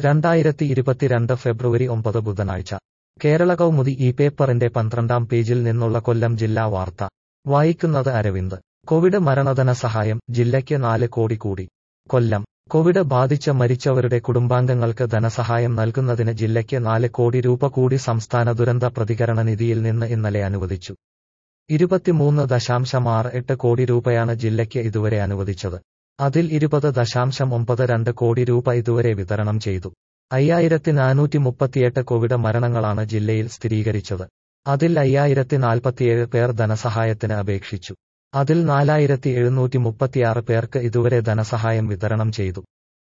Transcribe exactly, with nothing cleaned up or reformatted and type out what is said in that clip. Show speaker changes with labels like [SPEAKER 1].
[SPEAKER 1] രണ്ടായിരത്തി ഇരുപത്തിരണ്ട് ഫെബ്രുവരി ഒമ്പത് ബുധനാഴ്ച കേരള കൗമുദി ഈ പേപ്പറിന്റെ പന്ത്രണ്ടാം പേജിൽ നിന്നുള്ള കൊല്ലം ജില്ലാ വാർത്ത വായിക്കുന്നത് അരവിന്ദ്. കോവിഡ് മരണധന സഹായം ജില്ലയ്ക്ക് നാല് കോടി കൂടി. കൊല്ലം. കോവിഡ് ബാധിച്ച് മരിച്ചവരുടെ കുടുംബാംഗങ്ങൾക്ക് ധനസഹായം നൽകുന്നതിന് ജില്ലയ്ക്ക് നാല് കോടി രൂപ കൂടി സംസ്ഥാന ദുരന്ത പ്രതികരണ നിധിയിൽ നിന്ന് ഇന്നലെ അനുവദിച്ചു. ഇരുപത്തിമൂന്ന് ദശാംശം ആറ് എട്ട് കോടി രൂപയാണ് ജില്ലയ്ക്ക് ഇതുവരെ അനുവദിച്ചത്. അതിൽ ഇരുപത് ദശാംശം ഒമ്പത് രണ്ട് കോടി രൂപ ഇതുവരെ വിതരണം ചെയ്തു. അയ്യായിരത്തി നാനൂറ്റി മുപ്പത്തിയെട്ട് കോവിഡ് മരണങ്ങളാണ് ജില്ലയിൽ സ്ഥിരീകരിച്ചത്. അതിൽ അയ്യായിരത്തി നാൽപ്പത്തിയേഴ് പേർ ധനസഹായത്തിന് അപേക്ഷിച്ചു. അതിൽ നാലായിരത്തി എഴുന്നൂറ്റി മുപ്പത്തിയാറ് പേർക്ക് ഇതുവരെ ധനസഹായം വിതരണം ചെയ്തു.